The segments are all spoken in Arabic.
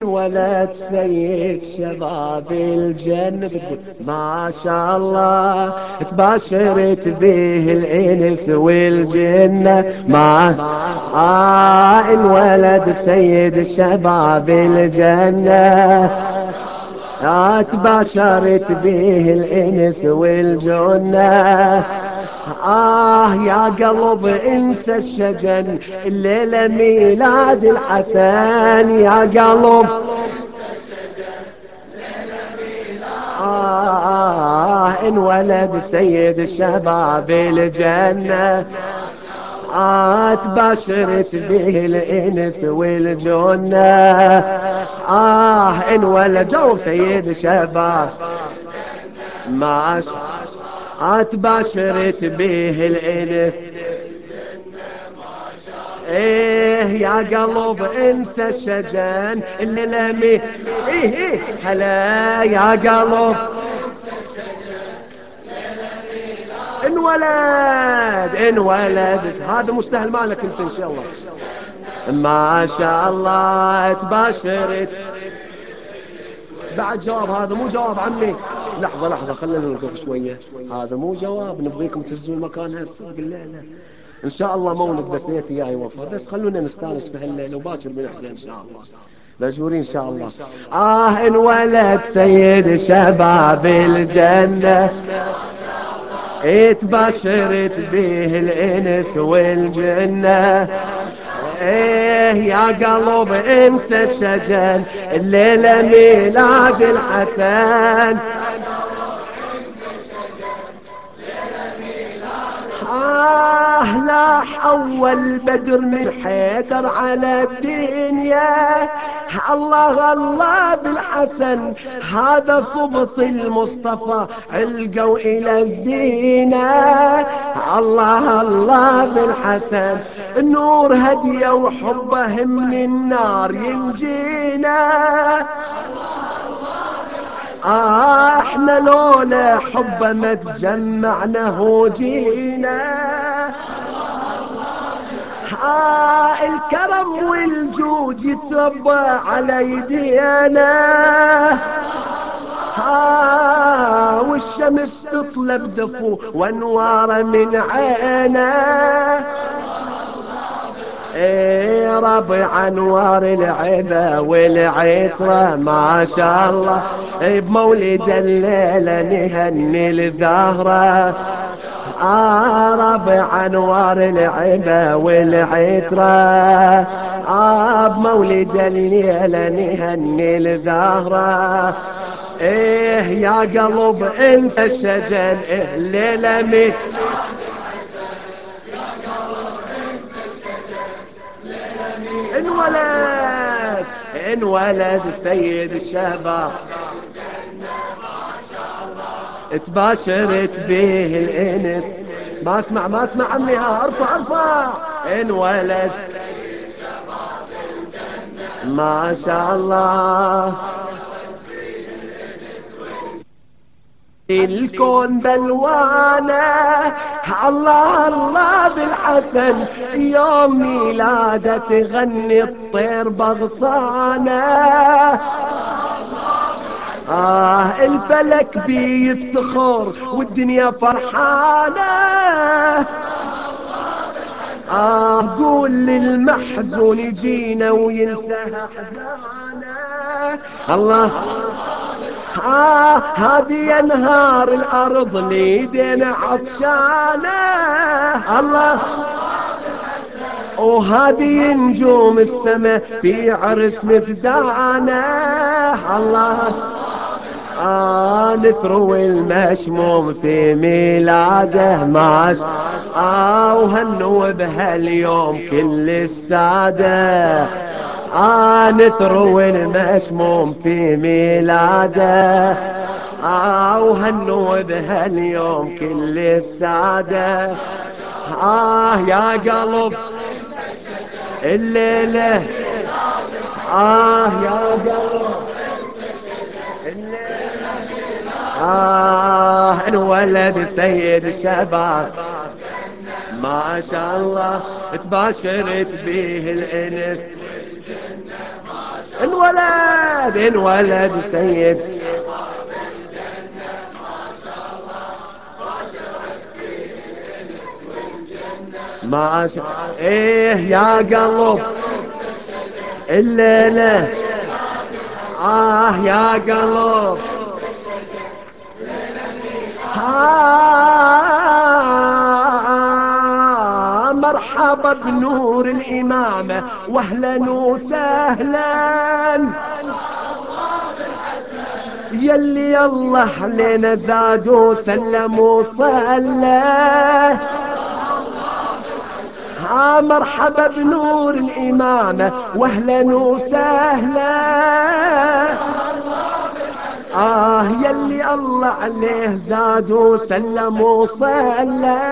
ولد سيد شباب الجنة تقول ما شاء الله تباشرت به الإنس والجنة ما الولد سيد شباب الجنة تباشرت به الإنس والجنة يا قلب انسى الشجن الليلة ميلاد الحسن يا قلب انولد سيد الشباب الجنة تبشرت به الإنس والجنة انولد جو سيد الشباب ما تبشرت به الإنس يا قلب انسى الشجن اللي لمي هلا يا قلب انولد هذا مستاهل مالك انت ان شاء الله ما شاء الله تباشرت بعد جواب هذا مو جواب عمي لحظة خلينا نوقف شوية هذا مو جواب نبغيكم تهزون المكان هسه بالليلة ان شاء الله مولد بس ليتي جاي وفاء بس خلونا نستانس في هالليلة وباكر بنحزن ان شاء الله مجبورين ان شاء الله انولد سيد شباب الجنة تبشرت به الإنس والجنة يا قلب انسى الشجن الليلة ميلاد الحسن لاح أول بدر من حيدر على الدنيا الله الله بالحسن هذا صبط المصطفى علقوا إلى الزينة الله الله بالحسن النور هديه وحبه من النار ينجينا احنا لولا حبه ما تجمعنا وجينا الكرم والجود يتربى على يدينا والشمس تطلب دفو وانوار من عينا ربع انوار العبا والعطره ما شاء الله بمولد الليله نهني الزهره ربع انوار العبا والعطره بمولد الليله نهني الزهره يا قلب انسى الشجن الليله انولد سيد الشباب تباشرت به الإنس ما اسمع عمي ارفع انولد ما شاء الله الكون بلوانه الله الله بالحسن يوم ميلاده تغني الطير بغصانه الفلك بيفتخر والدنيا فرحانه قول للمحزون يجينا وينساها حزانه الله هذه انهار الارض ليدنا عطشانه الله وهذه نجوم السماء في عرس مزدانه الله نثرو المشموم في ميلاده ماش وهنوا بهاليوم كل السادة نثرو المشموم في ميلاده وهنوا بهاليوم كل السادة يا قلب الليلة يا قلب انولد سيد الشباب ما شاء الله تباشرت به الإنس انولد سيد. ما ايه يا قلب الليلة، يا قلب، مرحبا بنور الإمامة واهلا وسهلا، يلي الله علينا زاد وسلم وصلى. مرحبا بنور الإمامة واهلا وسهلا، يلي الله عليه زاد وسلم وصلى.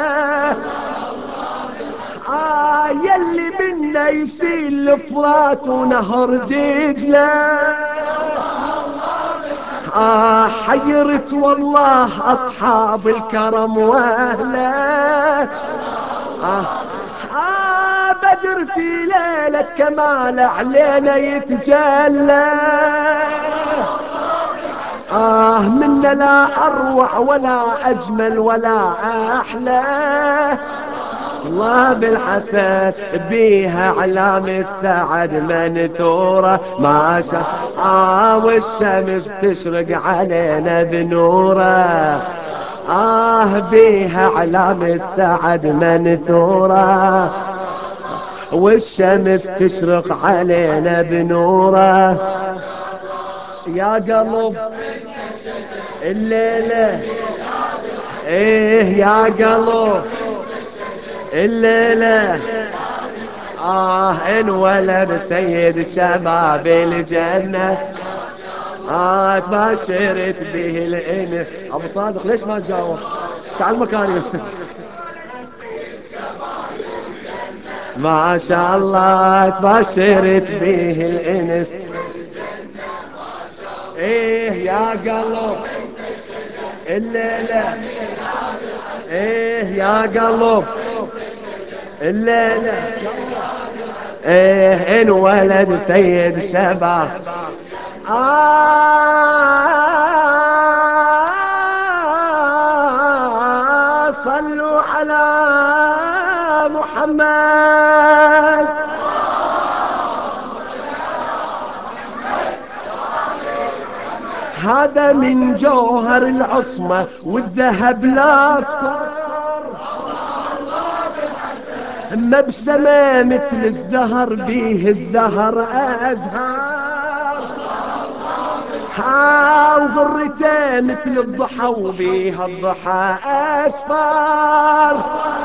يلي منا يسيل الفرات ونهر دجلة، حيرت والله أصحاب الكرم وأهله. بدر في ليلة كمال علينا يتجلى، منا لا أروع ولا أجمل ولا أحلى، الله بالحسن بيها علام السعد منثورة ما شاء. والشمس تشرق علينا بنوره، بيها علام السعد منثورة، والشمس تشرق علينا بنوره. يا قلب الليلة، ايه يا قلب الليلة، انولد سيد شباب الجنة، تبشرت به الإنس. ابو صادق ليش ما تجاوب؟ تعال مكاني. ما شاء الله تبشرت به الإنس. ايه يا قلب الليلة، ايه يا قلب الليلة، ايه انولد سيد شباب. صلوا على محمد. هذا من جوهر العصمة والذهب الأصفر، مبسمة مثل الزهر بيه الزهر أزهار، وغرته مثل الضحى وبيها الضحى أسفار،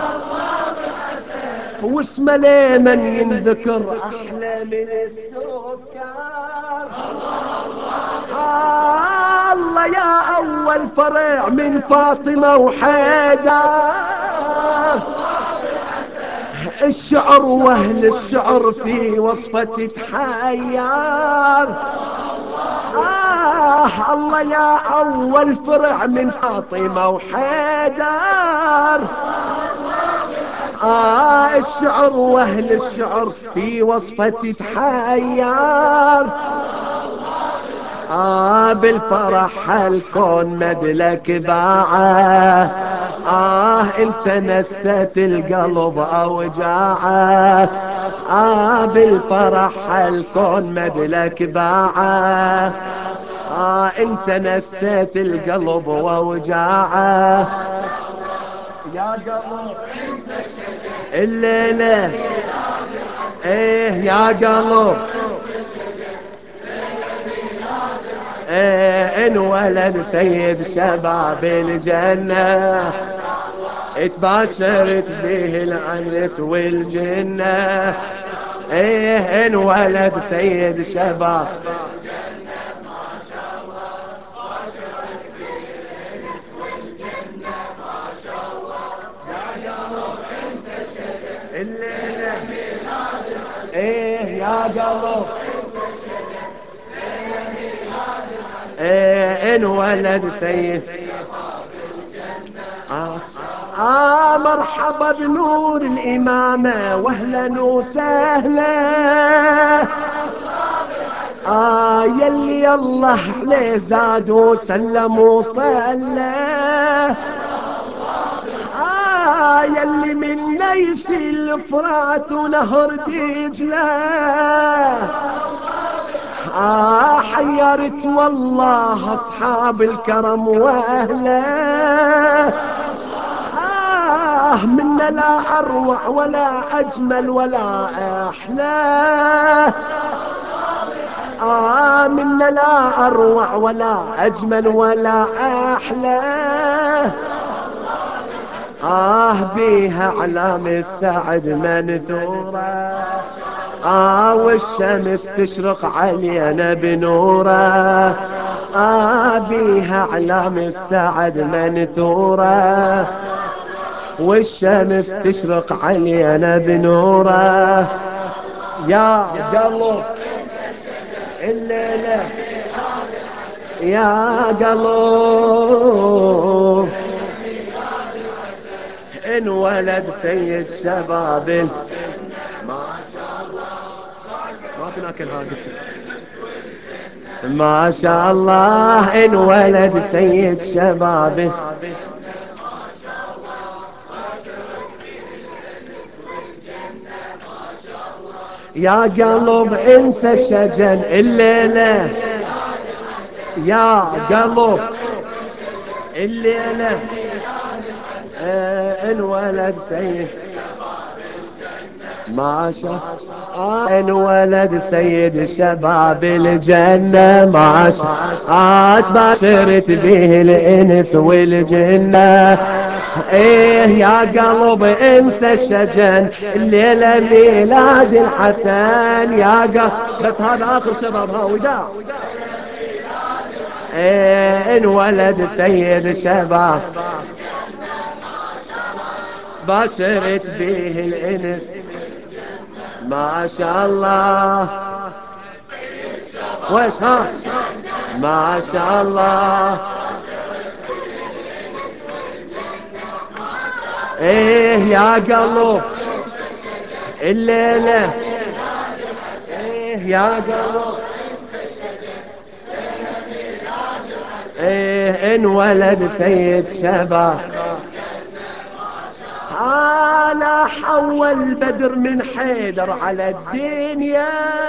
واسمه لمن ينذكر أحلى من السكر. الله يا أول فرع من فاطمة وحيدر، الشعر واهل الشعر في وصفة تتحير. الله يا أول فرع من فاطمة وحيدر، الشعر واهل الشعر في وصفة تتحير. بالفرح الكون مدلك باعه، انت نست القلب اوجاعه. بالفرح الكون مدلك باعه، انت نست القلب واوجاعه. يا قلب الليلة، ايه يا قلب، انولد سيد شباب الجنة، اتباشرت به الأنس والجنة. انولد سيد شباب. الليلة، يا قلب، انولد سيد. مرحبا بنور الإمامة واهلا وسهلا، يلي الله عليه زاد وسلم وصلى. يلي من ليس الفرات ونهر دجله. حيرت والله أصحاب الكرم وأهله. منا لا أروع ولا أجمل ولا أحلى. منا لا أروع ولا أجمل ولا أحلى. بيها علام السعد منثورة. والشمس تشرق علينا بنوره. بيها علام السعد منثورة. والشمس تشرق علينا بنوره. يا قلب الليلة يا قلب انولد سيد شباب ما تناكل هذه. ما شاء الله انولد سيد شباب. يا قلب انسى الشجن الليلة. يا قلب الليلة انولد سيد ما شاء انولد سيد شباب الجنة. ما شاء تباشرت به الانس والجنة. يا قلب انسى الشجن الليلة ميلاد الحسن. يا قلب بس هذا اخر شباب ها وداع. انولد سيد شباب باشرت به الانس. ما شاء الله وش ها ما شاء الله. يا قلب الليلة يا قلب انولد سيد شباب. لا حول بدر من حيدر على الدنيا.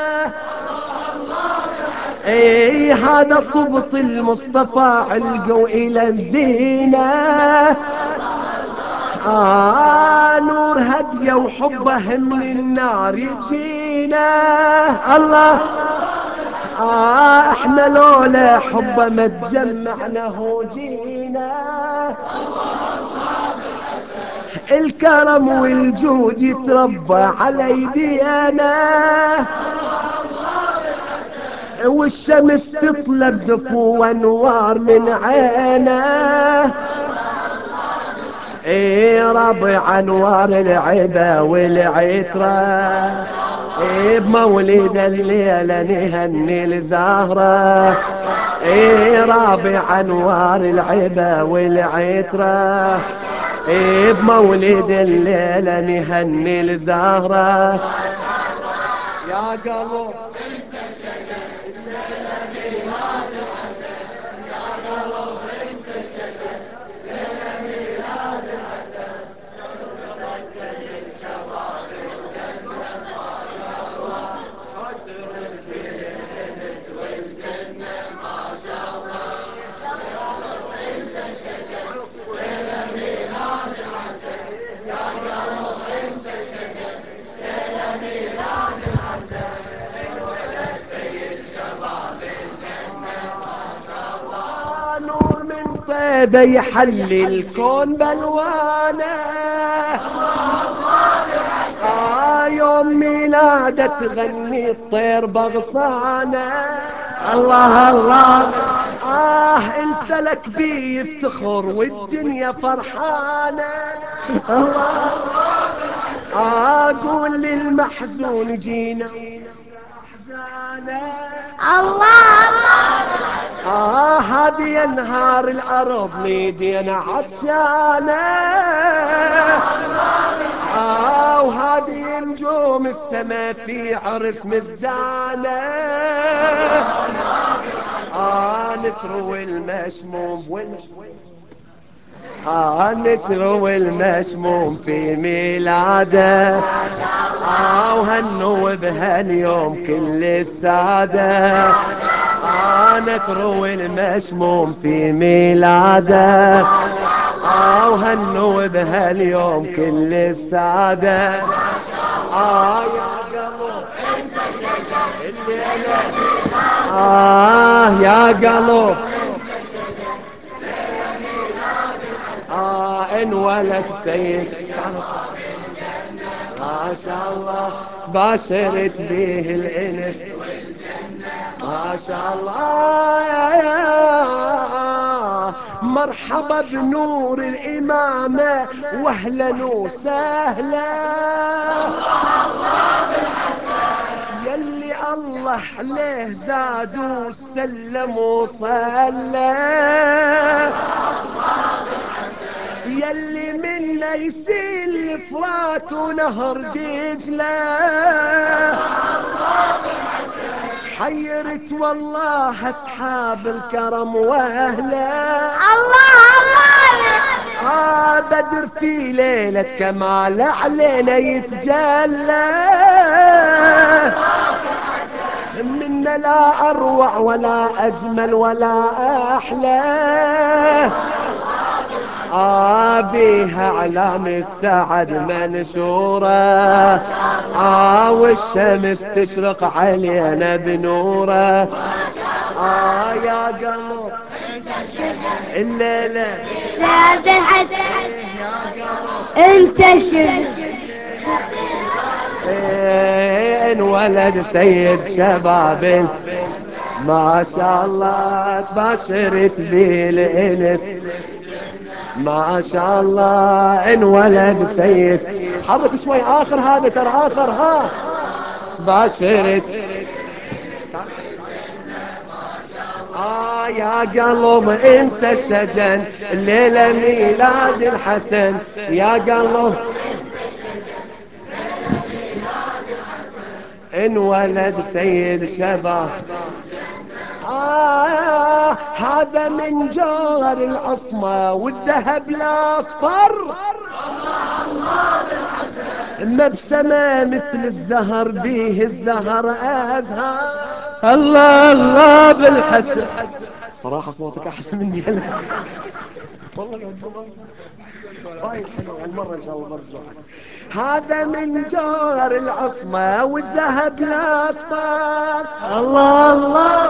هذا صبط المصطفى علقوا إلى الزينة. نور هديه وحبه من النار يجينا. الله احنا لولا حبه ما تجمعنا هو جينا. الكرم والجود يتربى على ايدينا. والشمس تطلب دفو وانوار من عينه. ربع انوار العدا والعترة. بمولد الليلة نهني الزهرة. رابع انوار العدا والعترة. بمولد الليلة نهني الزهرة. يا قلب نور من طيبه يحلي الكون بالوانه. يوم ميلاده تغني الطير بغصانه. الله الله انت لك بيه يفتخر والدنيا فرحانه. الله قول للمحزون جينا احزانه. الله هذه انهار الارض ليدينا عطشانه. وهذه نجوم السما في عرس مزدانة. نثرو المشموم نثرو المشموم في ميلاده. وهنوا بهاليوم كل السادة. نثرو المشموم في ميلاده. وهنوا بهاليوم كل السادة. يا قلب الليلة. يا قلب انولد سيد ما شاء الله تباشرت به الانس ما شاء الله. مرحبا بنور الإمامة واهلا وسهلا. يلي الله عليه زاد وسلم وصلى. يلي منا يسيل الفرات ونهر دجله. حيرت والله اصحاب الكرم واهله. بدر في ليلة كمال علينا يتجلى. منا لا اروع ولا اجمل ولا احلى. بيها اعلام السعد منشورة. والشمس تشرق علينا بنوره. يا قلب الليلة يا عبد الحسن انت شنو؟ انولد سيد شباب ما شاء الله تباشرت به الانس ما شاء الله. انولد سيد حرك شوي اخر هذا ترى اخر تباشرت. يا قلب انسى الشجن الليلة ميلاد الحسن. يا قلب انولد سيد شباب. هذا من جوهر العصمة والذهب الاصفر. مبسمة مثل الزهر بيه الزهر ازهر. الله الله بالحسن. صراحة صوتك احلى مني والله وايد حلو هالمرة ان شاء الله برد واحد. هذا من جوهر العصمة والذهب الاصفر. الله الله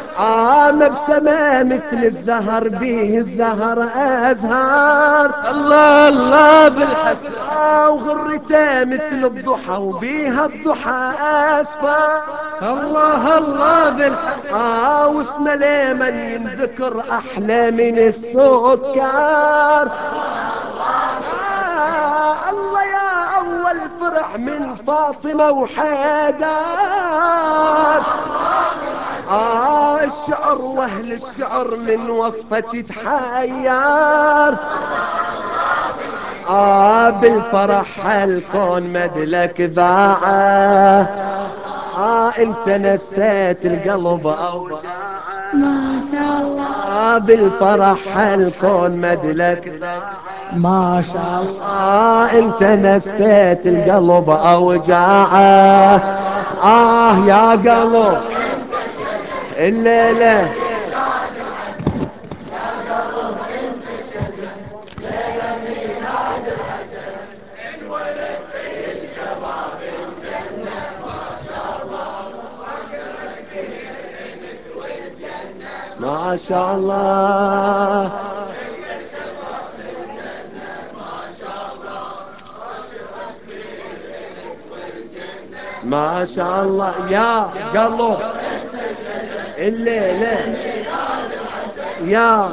مبسمة مثل الزهر بيه الزهر ازهار. الله الله بالحسن. وغرته مثل الضحى وبيها الضحى اسفار. الله الله بالحسن. واسمه لمن ينذكر احلى من السكر. الله يا اول فرح من فاطمة وحيدر. الشعر واهل الشعر من وصفة تتحير. بالفرح الكون مدلك باعه. انت نسيت القلب اوجاعه. ما شاء الله بالفرح الكون مدلك باعه. ما شاء الله انت نسيت القلب اوجاعه. يا قلب الليلة ما شاء الله. ما شاء الله يا قلب الليلة. يا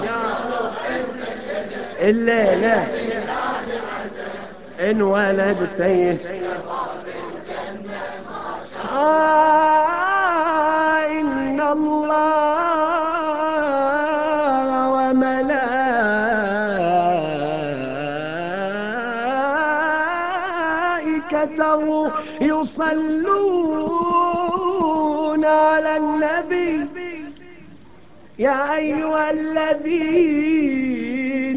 الليلة انولد سيد. إن الله وملائكته تصلون على النبي يا أيها الذين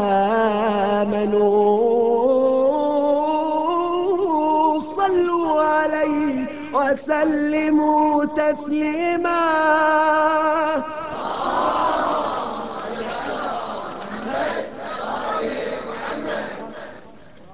آمنوا صلوا عليه وسلموا تسليما.